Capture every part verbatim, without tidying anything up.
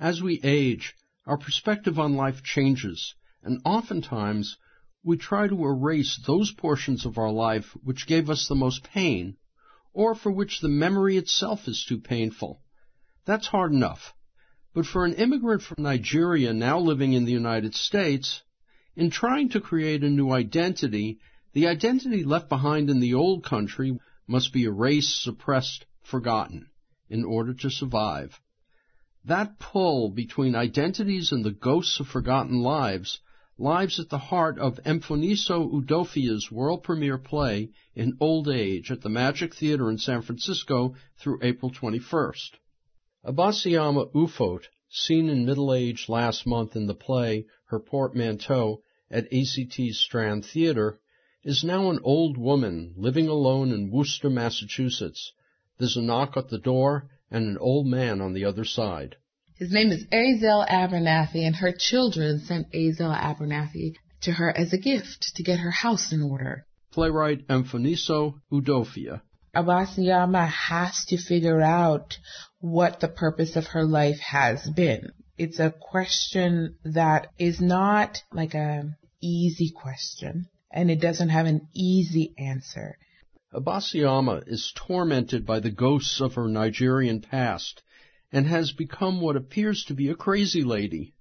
As we age, our perspective on life changes, and oftentimes we try to erase those portions of our life which gave us the most pain, or for which the memory itself is too painful. That's hard enough. But for an immigrant from Nigeria now living in the United States, in trying to create a new identity, the identity left behind in the old country must be erased, suppressed, forgotten, in order to survive. That pull between identities and the ghosts of forgotten lives lies at the heart of Mfoniso Udofia's world premiere play in Old Age at the Magic Theater in San Francisco through April twenty-first. Abasiama Ufot, seen in middle age last month in the play Her Portmanteau at A C T's Strand Theater, is now an old woman living alone in Worcester, Massachusetts. There's a knock at the door and an old man on the other side. His name is Azel Abernathy, and her children sent Azel Abernathy to her as a gift to get her house in order. Playwright Mfoniso Udofia. Abasiama has to figure out what the purpose of her life has been. It's a question that is not like an easy question, and it doesn't have an easy answer. Abasiama is tormented by the ghosts of her Nigerian past and has become what appears to be a crazy lady.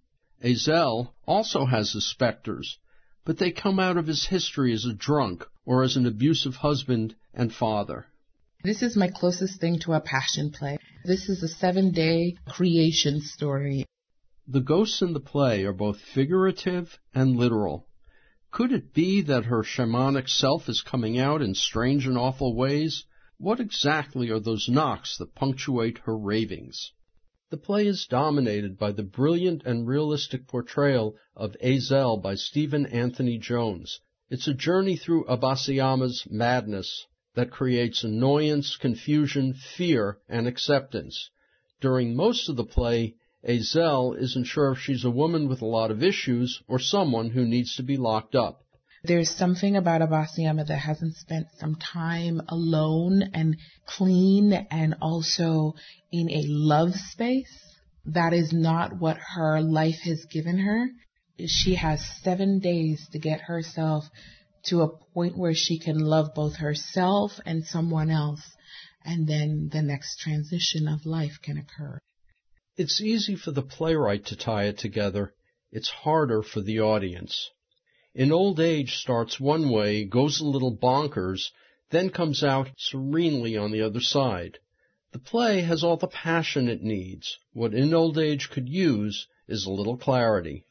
Azel also has his specters, but they come out of his history as a drunk or as an abusive husband and father. This is my closest thing to a passion play. This is a seven-day creation story. The ghosts in the play are both figurative and literal. Could it be that her shamanic self is coming out in strange and awful ways? What exactly are those knocks that punctuate her ravings? The play is dominated by the brilliant and realistic portrayal of Azel by Stephen Anthony Jones. It's a journey through Abasiama's madness that creates annoyance, confusion, fear, and acceptance. During most of the play, Azel isn't sure if she's a woman with a lot of issues or someone who needs to be locked up. There's something about Abasiama that hasn't spent some time alone and clean and also in a love space. That is not what her life has given her. She has seven days to get herself to a point where she can love both herself and someone else, and then the next transition of life can occur. It's easy for the playwright to tie it together. It's harder for the audience. In Old Age starts one way, goes a little bonkers, then comes out serenely on the other side. The play has all the passion it needs. What In Old Age could use is a little clarity.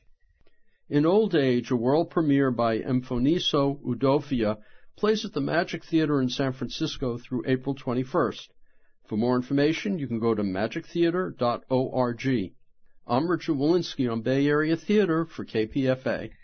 In Old Age, a world premiere by Mfoniso Udofia, plays at the Magic Theater in San Francisco through April twenty-first. For more information, you can go to magic theater dot org. I'm Richard Walensky on Bay Area Theater for K P F A.